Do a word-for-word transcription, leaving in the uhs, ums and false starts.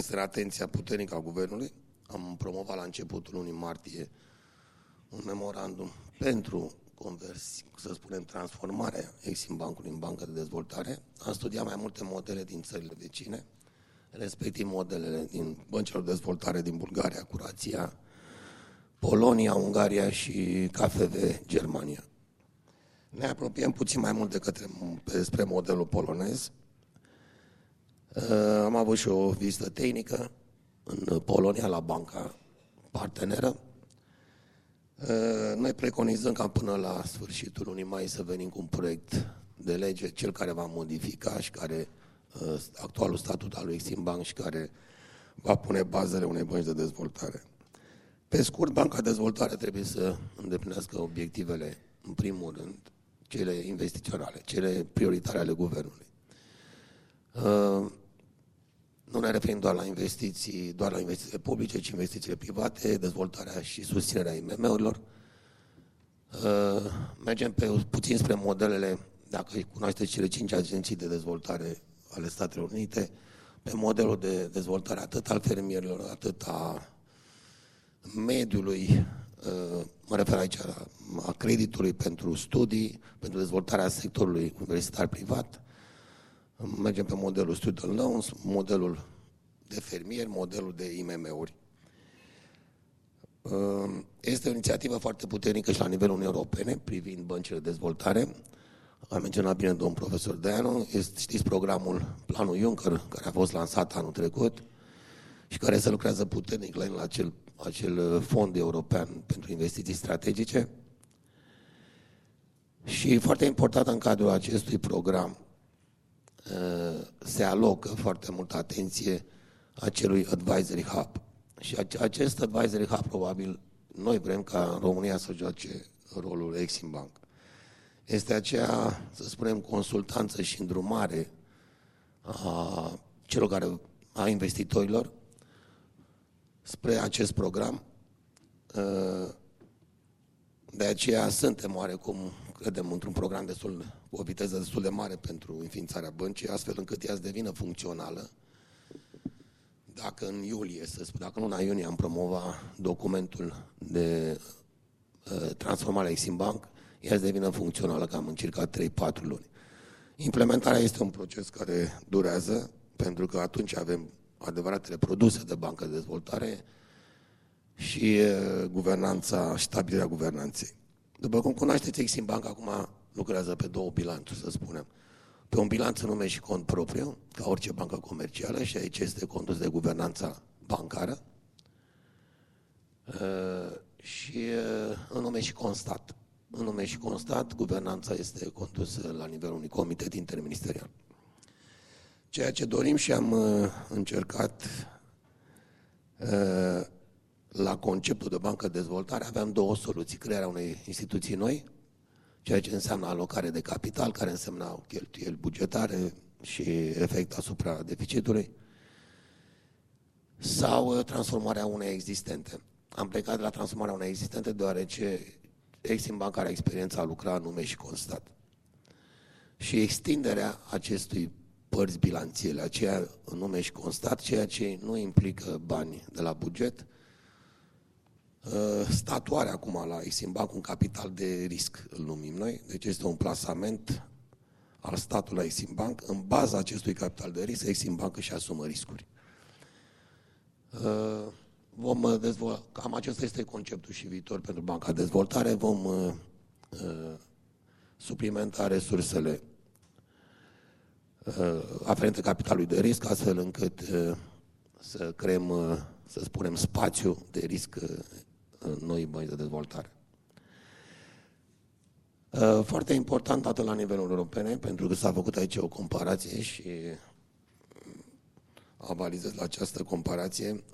este în atenția puternică a Guvernului. Am promovat la începutul lunii martie un memorandum pentru conversi, să spunem, transformarea Exim Bancului în bancă de dezvoltare. Am studiat mai multe modele din țările vecine, respectiv modelele din băncilor de dezvoltare din Bulgaria, Croația, Polonia, Ungaria și K F V, Germania. Ne apropiem puțin mai mult de către, spre modelul polonez. Am avut și o vizită tehnică în Polonia, la banca parteneră. Noi preconizăm ca până la sfârșitul lunii mai să venim cu un proiect de lege, cel care va modifica și care actualul statut al lui Exim Bank și care va pune bazele unei bănci de dezvoltare. Pe scurt, Banca de Dezvoltare trebuie să îndeplinească obiectivele, în primul rând, cele investiționale, cele prioritare ale Guvernului. Nu ne referim doar la investiții, doar la investițiile publice, ci investițiile private, dezvoltarea și susținerea I M M-urilor. Mergem pe, puțin spre modelele, dacă cunoașteți cele cinci agenții de dezvoltare ale Statelor Unite, pe modelul de dezvoltare atât al fermierilor, atât a mediului, mă refer aici la, a creditului pentru studii, pentru dezvoltarea sectorului universitar privat. Mergem pe modelul student loans, modelul de fermieri, modelul de I M M-uri. Este o inițiativă foarte puternică și la nivelul Uniunii Europene privind băncile de dezvoltare. Am menționat bine domnul profesor Deanu, este, știți programul Planul Juncker, care a fost lansat anul trecut și care se lucrează puternic la acel, acel fond european pentru investiții strategice. Și foarte important în cadrul acestui program se alocă foarte multă atenție acelui advisory hub. Și acest advisory hub, probabil, noi vrem ca România să joace rolul Exim Bank. Este aceea, să spunem, consultanță și îndrumare a celor care, a investitorilor spre acest program. De aceea suntem oarecum, credem, într-un program destul, cu o viteză destul de mare pentru înființarea băncii, astfel încât ea să devină funcțională. Dacă în iulie, să spun, dacă în luna iunie am promovat documentul de uh, transformare a Exim Bank, ea să devină funcțională cam în circa trei patru luni. Implementarea este un proces care durează, pentru că atunci avem adevăratele produse de bancă de dezvoltare și uh, guvernanța, stabilirea guvernanței. După cum cunoașteți, Exim Bank acum lucrează pe două bilanțuri, să spunem. Pe un bilanț nume și cont propriu, ca orice bancă comercială, și aici este condus de guvernanța bancară, uh, și uh, în nume și constat. În nume și constat, guvernanța este condusă la nivelul unui comitet interministerial. Ceea ce dorim și am uh, încercat uh, la conceptul de bancă de dezvoltare, aveam două soluții. Crearea unei instituții noi, ceea ce înseamnă alocare de capital, care însemna cheltuieli bugetare și efect asupra deficitului, sau transformarea unei existente. Am plecat de la transformarea unei existente deoarece Exim Bank are experiența a lucra în nume și constat. Și extinderea acestui părți bilanțiele, aceea în nume și constat, ceea ce nu implică bani de la buget, statuarea acum la Exim Bank, un capital de risc, îl numim noi, deci este un plasament al statului la Exim Bank. În baza acestui capital de risc, Exim Bank își asumă riscuri. Vom dezvolta, cam acesta este conceptul și viitor pentru Banca de Dezvoltare. Vom uh, uh, suplimenta resursele uh, aferente capitalului de risc, astfel încât uh, să creăm, uh, să spunem, spațiu de risc uh, în noi bănci de dezvoltare. Uh, foarte important atât la nivelul european, pentru că s-a făcut aici o comparație și avalizez la această comparație.